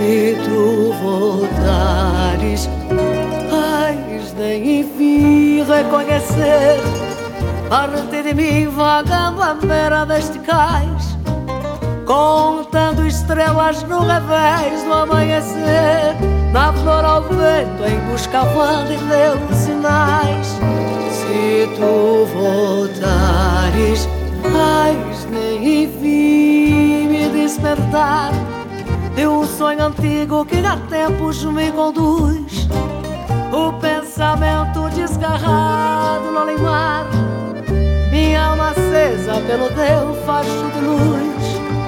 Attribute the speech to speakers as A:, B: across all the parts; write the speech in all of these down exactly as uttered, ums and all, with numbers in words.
A: Se tu voltares, hás de enfim reconhecer parte de mim vagando à beira deste cais, contando estrelas no revés do amanhecer, na flor ao vento em busca de Deus sinais. Se tu voltares, hás de enfim me despertar de um sonho antigo que há tempos me conduz, o pensamento desgarrado no além-mar, minha alma acesa pelo teu facho de luz.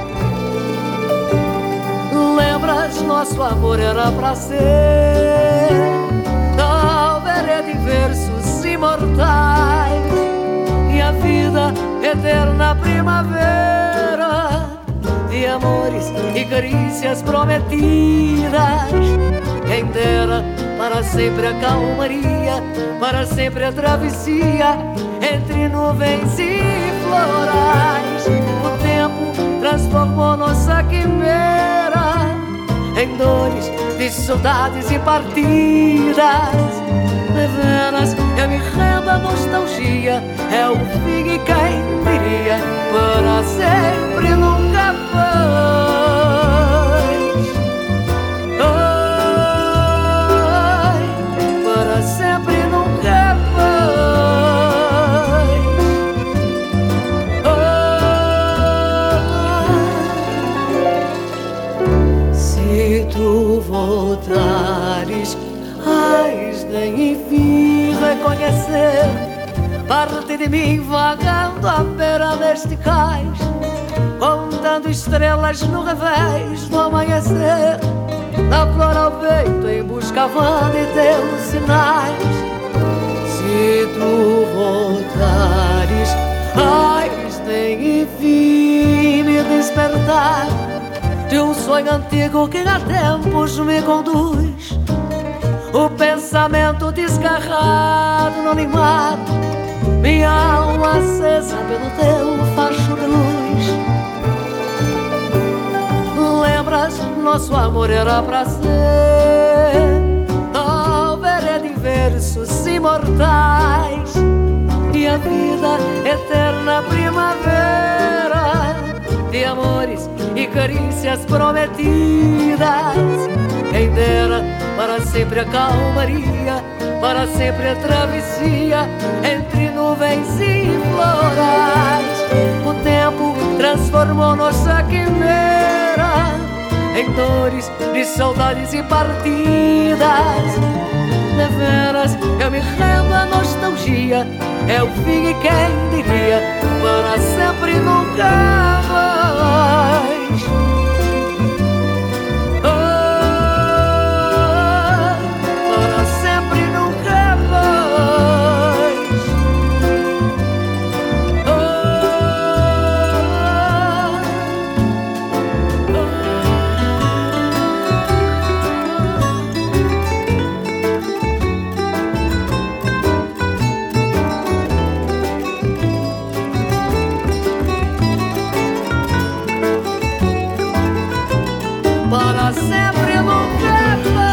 A: Lembras, nosso amor era pra ser talvez de versos imortais, e a vida eterna primavera de amores e carícias prometidas. Quem dera para sempre a calmaria, para sempre a travessia entre nuvens e florais. O tempo transformou nossa quimera em dores de saudades e partidas. Deveras eu me rendo à nostalgia, é o fim e quem diria, para sempre nunca mais. Ai, para sempre nunca mais. Ai, se tu voltares, hás de enfim reconhecer parte de mim vagando à beira deste cais, contando estrelas no revés do amanhecer, na flor ao vento em busca de teus sinais. Se tu voltares, hás de enfim me despertar de um sonho antigo que há tempos me conduz, o pensamento desgarrado no animar, minha alma acesa pelo teu facho de luz. Lembras, nosso amor era pra ser talvez de versos imortais, e a vida eterna primavera de amores e carícias prometidas. Quem dera para sempre a calmaria, para sempre a travessia entre nuvens e florais. O tempo transformou nossa quimera em dores de saudades e partidas. Deveras eu me rendo à nostalgia, é o fim e quem diria, para sempre nunca mais. Para sempre nunca mais.